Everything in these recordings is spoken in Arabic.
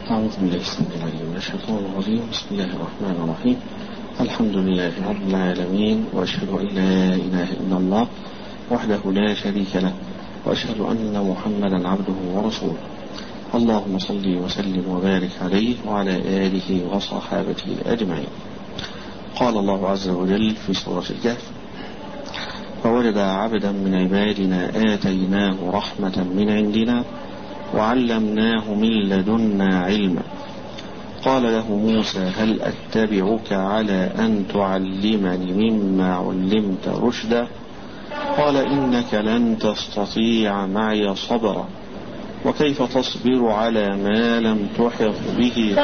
أعوذ بالله السميع العليم من الشيطان الرجيم. بسم الله الرحمن الرحيم. الحمد لله رب العالمين، وأشهد أن لا إله إلا الله وحده لا شريك له، وأشهد أن محمدا عبده ورسوله. اللهم صل وسلم وبارك عليه وعلى آله وصحابته أجمعين. قال الله عز وجل في سورة الكهف: فوجد عبدا من عبادنا آتيناه رحمة من عندنا وعلمناه من لدنا علما. قال له موسى: هل أتبعك على أن تعلمني مما علمت رشدا؟ قال: إنك لن تستطيع معي صبرا، وكيف تصبر على ما لم تحط به؟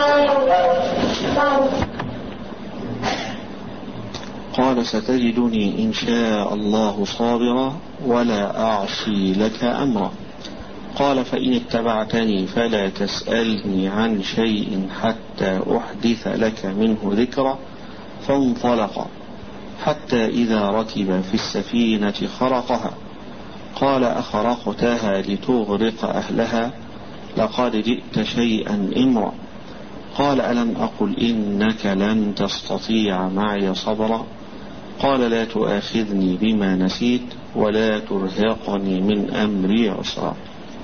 قال: ستجدني إن شاء الله صابرا ولا أعصي لك أمرا. قال: فإن اتبعتني فلا تسألني عن شيء حتى أحدث لك منه ذكرا. فانطلقا حتى إذا ركب في السفينة خرقها. قال: أخرقتها لتغرق أهلها؟ لقد جئت شيئا إمرا. قال: ألم أقل إنك لن تستطيع معي صبرا؟ قال: لا تؤاخذني بما نسيت ولا ترهقني من أمري عسرا.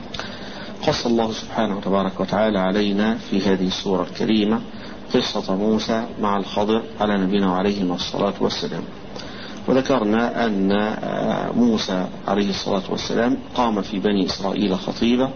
قص الله سبحانه وتبارك وتعالى علينا في هذه السورة الكريمة قصة موسى مع الخضر على نبينا عليه الصلاة والسلام. وذكرنا أن موسى عليه الصلاة والسلام قام في بني إسرائيل خطيبا،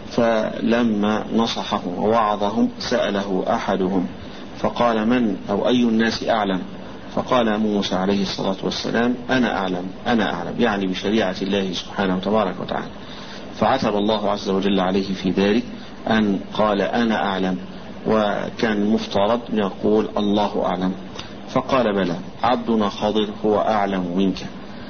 فلما نصحه ووعظهم سأله أحدهم فقال: من أو أي الناس أعلم؟ فقال موسى عليه الصلاة والسلام: أنا أعلم، يعني بشريعة الله سبحانه وتبارك وتعالى. فعتب الله عز وجل عليه في ذلك أن قال أنا أعلم، وكان المفترض أن يقول الله أعلم. فقال: بلى، عبدنا خضر هو أعلم منك.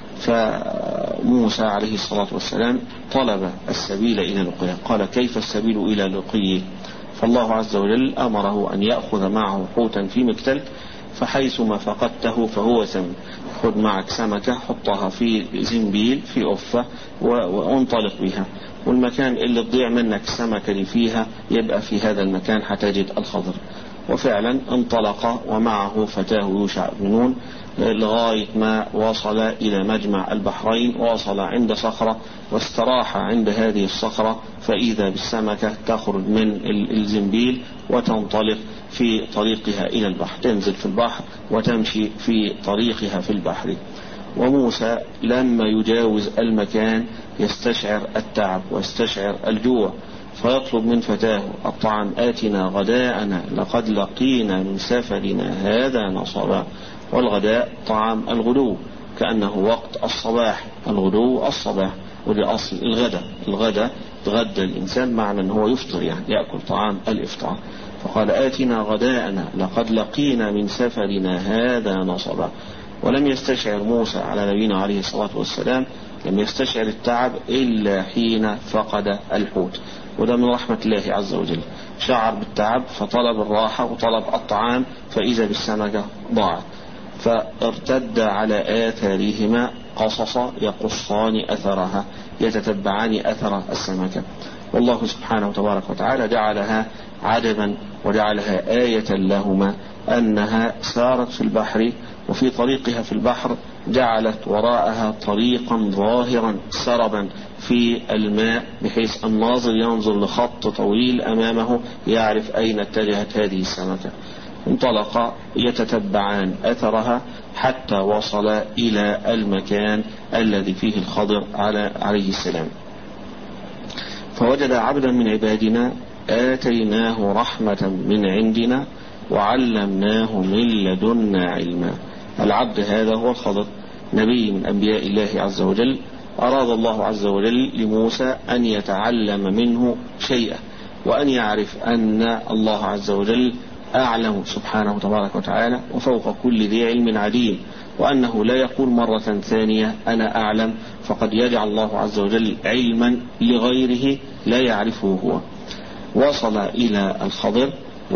فموسى عليه الصلاة والسلام طلب السبيل إلى لقيه. قال: كيف السبيل إلى لقيه؟ فالله عز وجل أمره أن يأخذ معه حوتا في مكتل، فحيثما فقدته فهو سم. خذ معك سمكة، حطها في زنبيل في أفة وانطلق بها، والمكان اللي تضيع منك السمكة اللي فيها يبقى في هذا المكان حتجد الخضر. وفعلا انطلق ومعه فتاه يوشع بن نون لغاية ما وصل إلى مجمع البحرين، ووصل عند صخرة واستراح عند هذه الصخرة، فإذا بالسمكة تخرج من الزنبيل وتنطلق في طريقها إلى البحر، تنزل في البحر وتمشي في طريقها في البحر. وموسى لما يجاوز المكان يستشعر التعب ويستشعر الجوع، فيطلب من فتاه الطعام: آتنا غداءنا لقد لقينا من سفرنا هذا نصبا. والغداء طعام الغدو، كأنه وقت الصباح، الغدو الصباح، ودي أصل الغداء تغدى الإنسان معنى أنه يفطر، يعني يأكل طعام الإفطار. فقال: آتنا غداءنا لقد لقينا من سفرنا هذا نصبا. ولم يستشعر موسى على نبينا عليه الصلاة والسلام، لم يستشعر التعب إلا حين فقد الحوت. وده من رحمة الله عز وجل، شعر بالتعب فطلب الراحة وطلب الطعام، فإذا بالسمكة ضاعت. فارتد على آثارهما قصصا يقصان أثرها، يتتبعان أثر السمكة. والله سبحانه وتبارك وتعالى جعلها عجبا وجعلها آية لهما، أنها سارت في البحر، وفي طريقها في البحر جعلت وراءها طريقا ظاهرا سربا في الماء، بحيث الناظر ينظر لخط طويل أمامه يعرف أين اتجهت هذه السمكة. انطلق يتتبعان أثرها حتى وصل إلى المكان الذي فيه الخضر عليه السلام. فوجد عبدا من عبادنا آتيناه رحمة من عندنا وعلمناه من لدنا علما. العبد هذا هو الخضر، نبي من أنبياء الله عز وجل. أراد الله عز وجل لموسى أن يتعلم منه شيئا، وأن يعرف أن الله عز وجل أعلم سبحانه وتبارك وتعالى وفوق كل ذي علم عليم، وأنه لا يقول مرة ثانية أنا أعلم، فقد يجعل الله عز وجل علما لغيره لا يعرفه هو. وصل إلى الخضر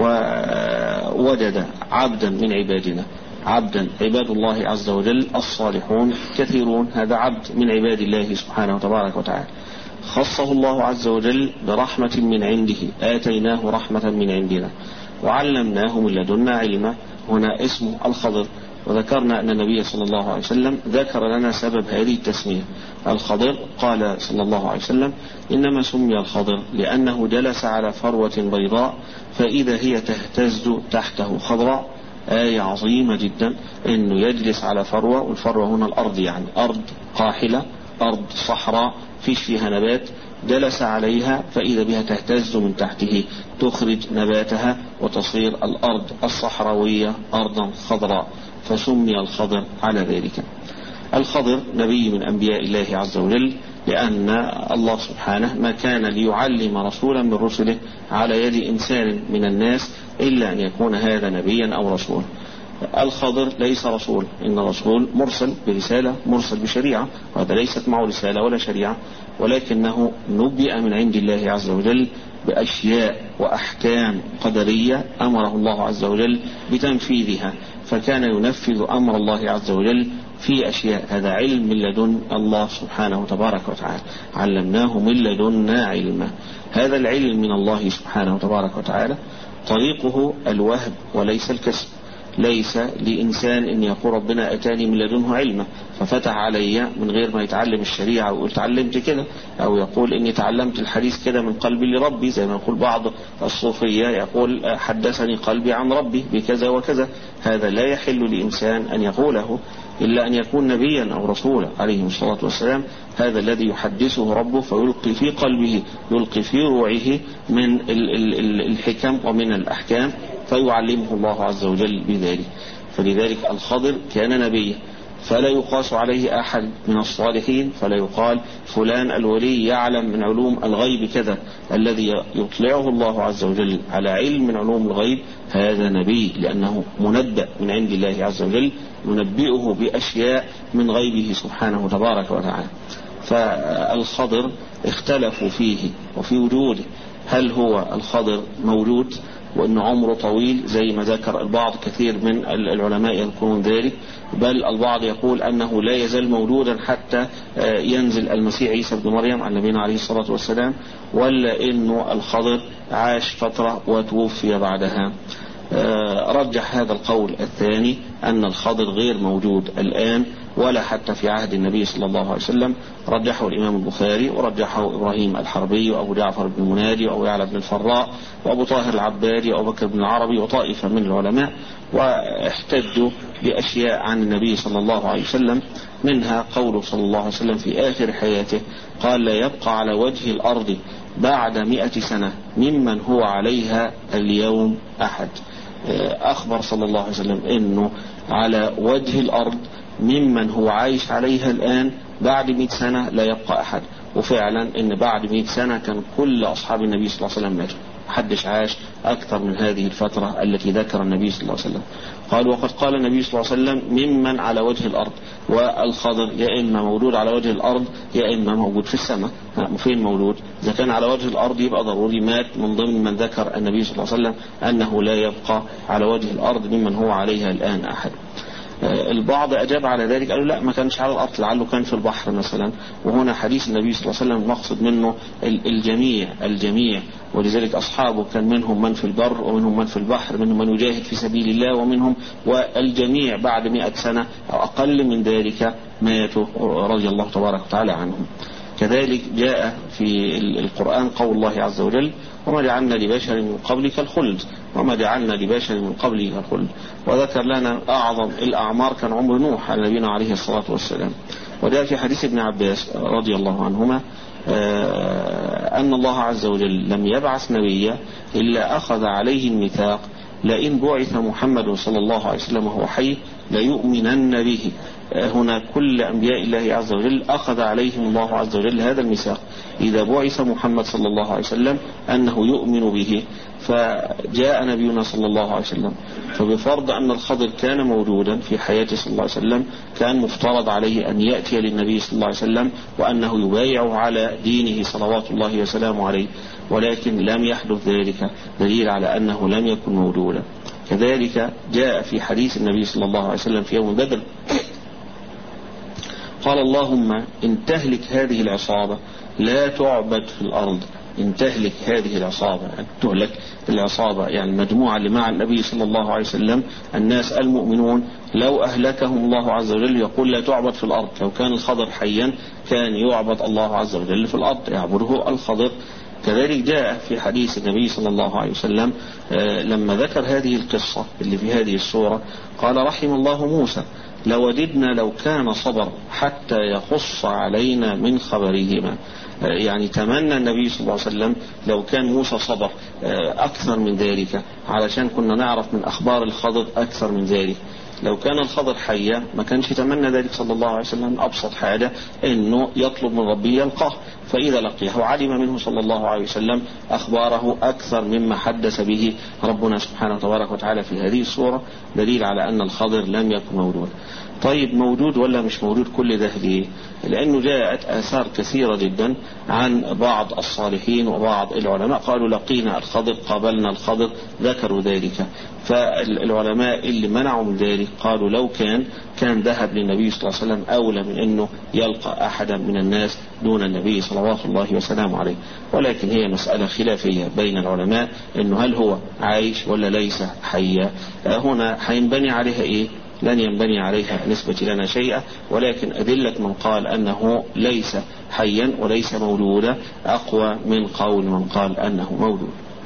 ووجد عبدا من عبادنا، عبدا، عباد الله عز وجل الصالحون كثيرون، هذا عبد من عباد الله سبحانه وتبارك وتعالى. خصه الله عز وجل برحمة من عنده، آتيناه رحمة من عندنا وعلمناه من لدنا علما، هنا اسمه الخضر. وذكرنا أن النبي صلى الله عليه وسلم ذكر لنا سبب هذه التسمية. الخضر قال صلى الله عليه وسلم إنما سمي الخضر لأنه جلس على فروة بيضاء فإذا هي تهتز تحته خضراء. آية عظيمة جدا أنه يجلس على فروة، والفروة هنا الأرض، يعني أرض قاحلة، أرض صحراء فيش فيها نبات، جلس عليها فإذا بها تهتز من تحته تخرج نباتها وتصير الأرض الصحراوية أرضا خضراء، فسمي الخضر على ذلك. الخضر نبي من أنبياء الله عز وجل، لأن الله سبحانه ما كان ليعلم رسولا من رسله على يد إنسان من الناس إلا أن يكون هذا نبيا أو رسولا. الخضر ليس رسول، إن الرسول مرسل برسالة، مرسل بشريعة، وهذا ليست معه رسالة ولا شريعة، ولكنه نبئ من عند الله عز وجل بأشياء وأحكام قدرية أمره الله عز وجل بتنفيذها، فكان ينفذ أمر الله عز وجل في أشياء. هذا علم من لدن الله سبحانه تبارك وتعالى، علمناه من لدنا علما. هذا العلم من الله سبحانه تبارك وتعالى طريقه الوهب وليس الكسب. ليس لإنسان أن يقول ربنا أتاني من لدنه علما ففتح علي من غير ما يتعلم الشريعة ويقول تعلمت كده، أو يقول إني تعلمت الحديث كده من قلبي لربي، زي ما يقول بعض الصوفية يقول حدثني قلبي عن ربي بكذا وكذا. هذا لا يحل لإنسان أن يقوله إلا أن يكون نبيا أو رسولا عليه الصلاة والسلام. هذا الذي يحدثه ربه فيلقي في قلبه، يلقي في روعه من الحكم ومن الأحكام، فيعلمه الله عز وجل بذلك. فلذلك الخضر كان نبيا، فلا يقاس عليه أحد من الصالحين، فلا يقال فلان الولي يعلم من علوم الغيب كذا. الذي يطلعه الله عز وجل على علم من علوم الغيب هذا نبي، لأنه منبأ من عند الله عز وجل، ينبئه بأشياء من غيبه سبحانه تبارك وتعالى. فالخضر اختلفوا فيه وفي وجوده، هل هو الخضر موجود وأن عمره طويل زي ما ذكر البعض، كثير من العلماء يذكرون ذلك، بل البعض يقول أنه لا يزال موجودا حتى ينزل المسيح عيسى بن مريم على نبينا عليه الصلاة والسلام، ولا أنه الخضر عاش فترة وتوفي بعدها. رجح هذا القول الثاني أن الخضر غير موجود الآن ولا حتى في عهد النبي صلى الله عليه وسلم. رجحه الإمام البخاري، ورجحه إبراهيم الحربي، وأبو جعفر بن المنادي، وأبو يعلى بن الفراء، وأبو طاهر العبادي، وأبو بكر بن العربي، وطائفة من العلماء، واحتجوا بأشياء عن النبي صلى الله عليه وسلم، منها قوله صلى الله عليه وسلم في آخر حياته قال لا يبقى على وجه الأرض بعد 100 سنة ممن هو عليها اليوم أحد. أخبر صلى الله عليه وسلم أنه على وجه الأرض ممن هو عايش عليها الآن بعد 100 سنة لا يبقى أحد. وفعلا أن بعد 100 سنة كان كل أصحاب النبي صلى الله عليه وسلم ماتوا، محدش عاش أكثر من هذه الفترة التي ذكر النبي صلى الله عليه وسلم. قال وقد قال النبي صلى الله عليه وسلم ممن على وجه الأرض، والخضر يا إما موجود على وجه الأرض يا إما موجود في السماء. فين موجود؟ إذا كان على وجه الأرض يبقى ضروري مات من ضمن من ذكر النبي صلى الله عليه وسلم أنه لا يبقى على وجه الأرض ممن هو عليها الآن أحد. البعض أجاب على ذلك قالوا لا، ما كانش على الأرض، لعله كان في البحر مثلا. وهنا حديث النبي صلى الله عليه وسلم مقصد منه الجميع، ولذلك أصحابه كان منهم من في البر ومنهم من في البحر، منهم من يجاهد في سبيل الله ومنهم، والجميع بعد 100 سنة أو أقل من ذلك ماتوا رضي الله تبارك وتعالى عنهم. كذلك جاء في القرآن قول الله عز وجل وما جعلنا لبشر من قبلك الخلد، وما جعلنا لبشر من قبلك الخلد. وذكر لنا أعظم الأعمار كان عمر نوح على نبينا عليه الصلاة والسلام. وجاء في حديث ابن عباس رضي الله عنهما أن الله عز وجل لم يبعث نبيا إلا أخذ عليه الميثاق لئن بعث محمد صلى الله عليه وسلم وهو حي ليؤمنن به. هنا كل أنبياء الله عز وجل أخذ عليهم الله عز وجل هذا الميثاق، إذا بعث محمد صلى الله عليه وسلم أنه يؤمن به. فجاء نبينا صلى الله عليه وسلم، فبفرض أن الخضر كان موجودا في حياته صلى الله عليه وسلم كان مفترض عليه أن يأتي للنبي صلى الله عليه وسلم وأنه يبايع على دينه صلوات الله وسلامه عليه، ولكن لم يحدث ذلك، دليل على أنه لم يكن موجودا. كذلك جاء في حديث النبي صلى الله عليه وسلم في يوم بدر قال اللهم إن تهلك هذه العصابة لا تعبد في الأرض، إن تهلك هذه العصابة، أن تهلك العصابة يعني المجموعة اللي مع النبي صلى الله عليه وسلم، الناس المؤمنون، لو أهلكهم الله عز وجل يقول لا تعبد في الأرض. لو كان الخضر حيا كان يعبد الله عز وجل في الأرض، يعبده الخضر. كذلك جاء في حديث النبي صلى الله عليه وسلم لما ذكر هذه القصة اللي في هذه السورة قال رحم الله موسى لوددنا لو كان صبر حتى يقص علينا من خبرهما. يعني تمنى النبي صلى الله عليه وسلم لو كان موسى صبر أكثر من ذلك علشان كنا نعرف من أخبار الخضر أكثر من ذلك. لو كان الخضر حيا ما كانش يتمنى ذلك صلى الله عليه وسلم. أبسط حاجة إنه يطلب من ربه يلقاه، فإذا لقيه علم منه صلى الله عليه وسلم أخباره أكثر مما حدث به ربنا سبحانه وتبارك وتعالى في هذه السورة، دليل على أن الخضر لم يكن موجود. طيب موجود ولا مش موجود كل ده ليه؟ لأنه جاءت آثار كثيرة جدا عن بعض الصالحين وبعض العلماء قالوا لقينا الخضر، قابلنا الخضر، ذكروا ذلك. فالعلماء اللي منعوا من ذلك قالوا لو كان ذهب للنبي صلى الله عليه وسلم أولى من أنه يلقى أحدا من الناس دون النبي صلوات الله وسلامه عليه. ولكن هي مسألة خلافية بين العلماء أنه هل هو عايش ولا ليس حيا. هنا هينبني عليها إيه؟ لن ينبني عليها نسبة لنا شيئا، ولكن أدلة من قال أنه ليس حيا وليس مولودا أقوى من قول من قال أنه مولود.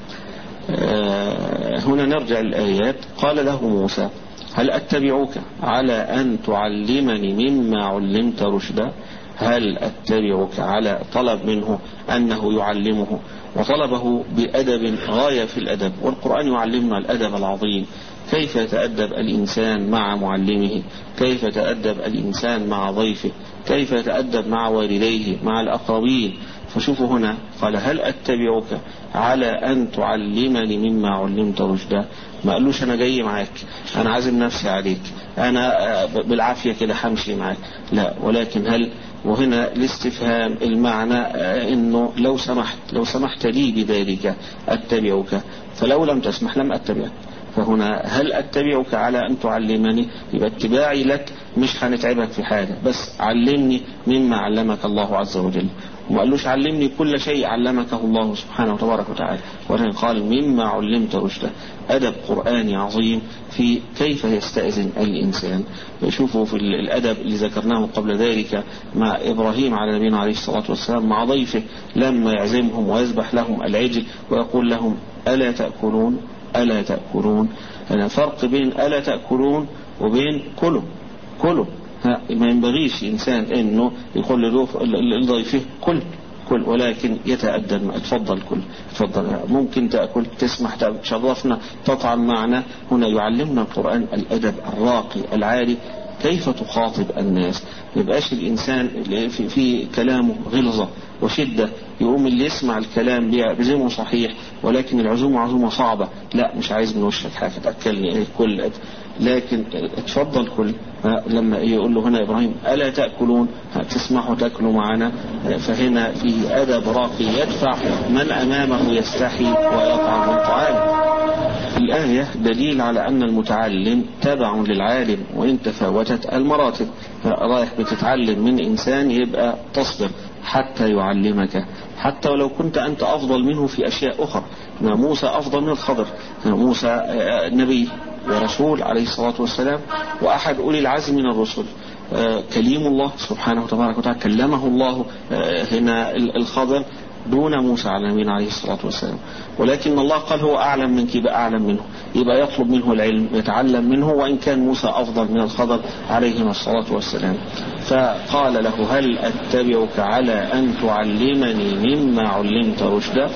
هنا نرجع الآيات. قال له موسى هل أتبعك على أن تعلمني مما علمت رشدا. هل أتبعك على طلب منه أنه يعلمه، وطلبه بأدب غاية في الأدب، والقرآن يعلمنا الأدب العظيم. كيف يتأدب الإنسان مع معلمه، كيف يتأدب الإنسان مع ضيفه، كيف يتأدب مع والديه مع الأقربين. فشوفوا هنا قال هل أتبعك على أن تعلمني مما علمت رشدا. ما قالوش أنا جاي معاك، أنا عازم نفسي عليك، أنا بالعافية كده همشي معاك، لا، ولكن هل، وهنا الاستفهام المعنى إنه لو سمحت لي بذلك أتبعك، فلو لم تسمح لم أتبعك. فهنا هل أتبعك على أن تعلمني، يبقى اتباعي لك مش هنتعبك في حاجة، بس علمني مما علمك الله عز وجل. وما قالوش علمني كل شيء علمكه الله سبحانه وتبارك وتعالى، ولكن قال مما علمت رشدا. أدب قرآني عظيم في كيف يستأذن الإنسان. شوفوا في الأدب اللي ذكرناه قبل ذلك مع إبراهيم على نبينا عليه الصلاة والسلام مع ضيفه لما يعزمهم ويذبح لهم العجل ويقول لهم ألا تأكلون ألا تأكلون. هنا فرق بين ألا تأكلون وبين كلوا. ما ينبغيش إنسان إنه يقول لضيفه كل، ولكن يتأدب. اتفضل كل، اتفضل، ممكن تأكل، تسمح، تشرفنا، تطعم معنا. هنا يعلمنا القرآن الأدب الراقي العالي، كيف تخاطب الناس. ما يبقاش الإنسان في كلامه غلظة وشدة، يقوم اللي يسمع الكلام بيعزمه صحيح ولكن العزومة عزومة صعبة، لا مش عايز من وشك حاجة تأكلني كل، لكن اتفضل كل. لما يقول له هنا إبراهيم ألا تأكلون، تسمحوا تأكلوا معنا. فهنا فيه أدب راقي يدفع من أمامه يستحي ويطعم الطعام. الآية دليل على أن المتعلم تبع للعالم وإن تفاوتت المراتب. رايح بتتعلم من إنسان يبقى تصبر حتى يعلمك، حتى ولو كنت أنت أفضل منه في أشياء أخرى. موسى أفضل من الخضر، موسى نبي ورسول عليه الصلاة والسلام وأحد أولي العزم من الرسل، كليم الله سبحانه وتبارك وتعالى، كلمه الله هنا الخضر دون موسى على نبينا عليه الصلاة والسلام. ولكن الله قال هو أعلم منك، يبقى أعلم منه، يبقى يطلب منه العلم، يتعلم منه، وإن كان موسى أفضل من الخضر عليهما الصلاة والسلام. فقال له هل أتبعك على أن تعلمني مما علمت رشدا.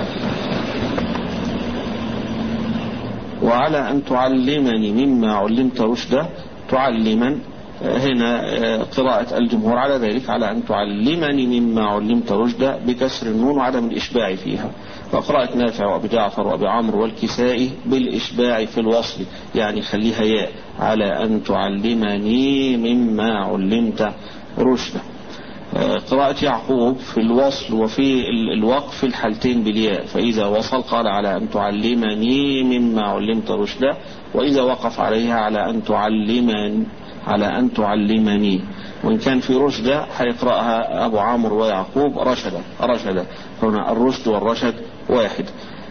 وعلى أن تعلمني مما علمت رشدا، تعلما هنا قراءة الجمهور على ذلك، على أن تعلمني مما علمت رشدا بكسر النون وعدم الإشباع فيها. وقراءة نافع وأبي جعفر وأبي عمرو والكسائي بالإشباع في الوصل، يعني خليها ياء، على أن تعلمني مما علمت رشدا. قراءة يعقوب في الوصل وفي الوقف في الحالتين بالياء، فإذا وصل قال على أن تعلمني مما علمت رشدا، وإذا وقف عليها على أن على أن تعلمني. وإن كان في رشد هيقرأها أبو عمرو ويعقوب رشد. هنا الرشد والرشد واحد.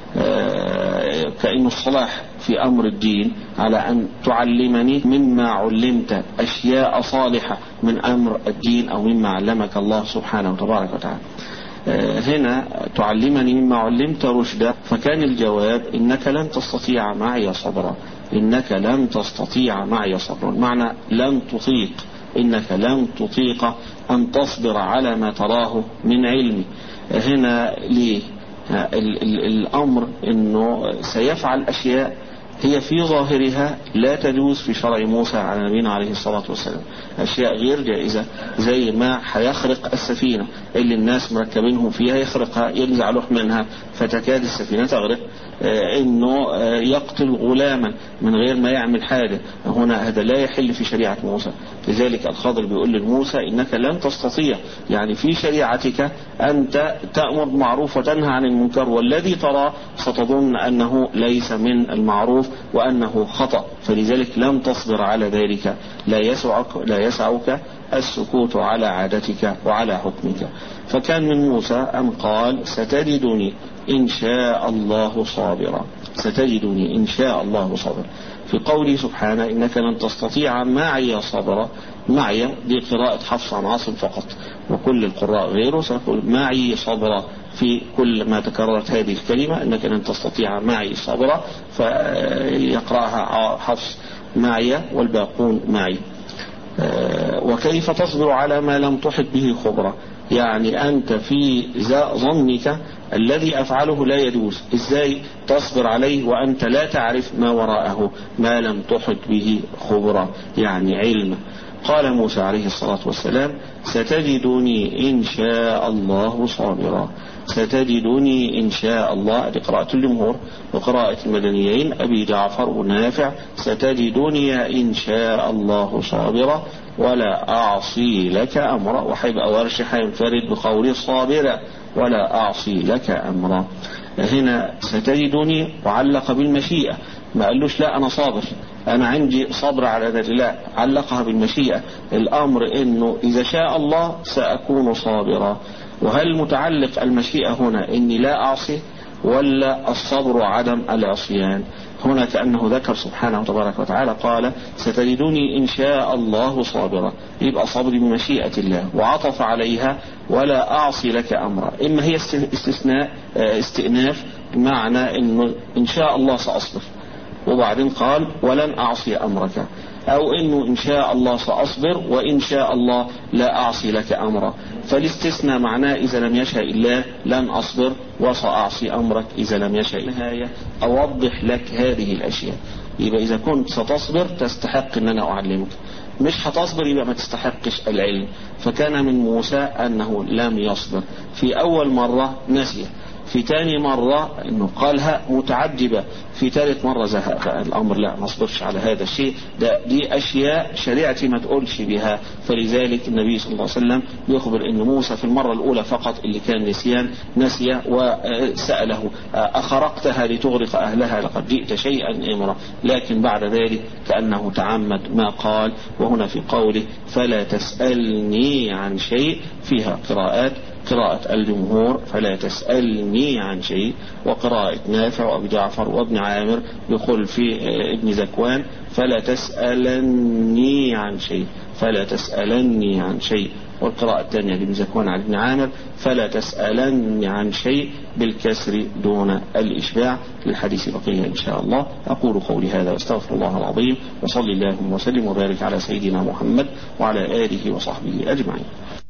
كأن الصلاح في أمر الدين على أن تعلمني مما علمت أشياء صالحة من أمر الدين أو مما علمك الله سبحانه وتبارك وتعالى. هنا تعلمني مما علمت رشدا، فكان الجواب إنك لن تستطيع معي صبرا. إنك لن تستطيع معي صبرا معنى لن تطيق، إنك لن تطيق أن تصبر على ما تراه من علمي. هنا ليه الأمر إنه سيفعل أشياء هي في ظاهرها لا تجوز في شرع موسى على نبينا عليه الصلاة والسلام، أشياء غير جائزة، زي ما هيخرق السفينة اللي الناس مركبينهم فيها، يخرقها ينزع لوح منها فتكاد السفينة تغرق. إنه يقتل غلاما من غير ما يعمل حاجة، هنا هذا لا يحل في شريعة موسى. لذلك الخضر بيقول لموسى إنك لن تستطيع، يعني في شريعتك أنت تأمر بالمعروف وتنهى عن المنكر، والذي ترى ستظن أنه ليس من المعروف وأنه خطأ، فلذلك لن تصبر على ذلك، لا يسعك السكوت على عادتك وعلى حكمك. فكان من موسى أن قال ستجدني إن شاء الله صابرا، ستجدني إن شاء الله صابرا. في قوله سبحانه إنك لن تستطيع معي صبرا، معي دي قراءة حفص عن عاصم فقط، وكل القراء غيره سيقول معي صبرا في كل ما تكررت هذه الكلمة، إنك لن تستطيع معي صبرا، فيقرأها حفص معي والباقون معي. وكيف تصبر على ما لم تحط به خبرة، يعني أنت في ظنك الذي أفعله لا يجوز، إزاي تصبر عليه وأنت لا تعرف ما وراءه، ما لم تحط به خبرة يعني علم. قال موسى عليه الصلاة والسلام ستجدني إن شاء الله صابرا، ستجدني إن شاء الله، هذه قراءة الجمهور وقراءة المدنيين أبي جعفر ونافع، ستجدني إن شاء الله صابرا ولا أعصي لك أمرا، وحيبقى ورش حينفرد بقول صابرا ولا أعصي لك أمرا. هنا ستجدني وعلق بالمشيئة، ما قالوش لا أنا صابر أنا عندي صبر على ذلك، لا علقها بالمشيئة. الأمر إنه إذا شاء الله سأكون صابرا. وهل متعلق المشيئة هنا إني لا أعصي ولا الصبر عدم العصيان؟ هنا كأنه ذكر سبحانه وتبارك وتعالى قال ستجدني إن شاء الله صابرا، يبقى صبري بمشيئة الله، وعطف عليها ولا أعصي لك أمرا. إما هي استئناف معنى إنه إن شاء الله سأصبر، وبعدين قال ولن أعصي أمرك، أو إنه إن شاء الله سأصبر وإن شاء الله لا أعصي لك أمرا. فالاستثناء معناه إذا لم يشاء الله لن أصبر وسأعصي أمرك إذا لم يشاء. نهاية أوضح لك هذه الأشياء، يبقى إذا كنت ستصبر تستحق أن أنا أعلمك، مش هتصبر يبقى ما تستحقش العلم. فكان من موسى أنه لم يصبر، في أول مرة نسي، في تاني مرة انه قالها متعجبة، في ثالث مرة زهق الامر، لا ما اصبرش على هذا الشيء، دي اشياء شريعتي ما تقولش بها. فلذلك النبي صلى الله عليه وسلم يخبر ان موسى في المرة الاولى فقط اللي كان نسي وسأله اخرقتها لتغرق اهلها لقد جئت شيئا امرا، لكن بعد ذلك كأنه تعمد ما قال. وهنا في قوله فلا تسألني عن شيء فيها قراءات، قراءة الجمهور فلا تسألني عن شيء، وقراءة نافع وأبي جعفر وابن عامر يقول في ابن ذكوان فلا تسألني عن شيء، فلا تسألني عن شيء. والقراءة الثانية لابن ذكوان عن ابن عامر فلا تسألني عن شيء بالكسر دون الإشباع. للحديث بقية إن شاء الله. أقول قولي هذا واستغفر الله العظيم، وصلي اللهم وسلم وبارك على سيدنا محمد وعلى آله وصحبه أجمعين.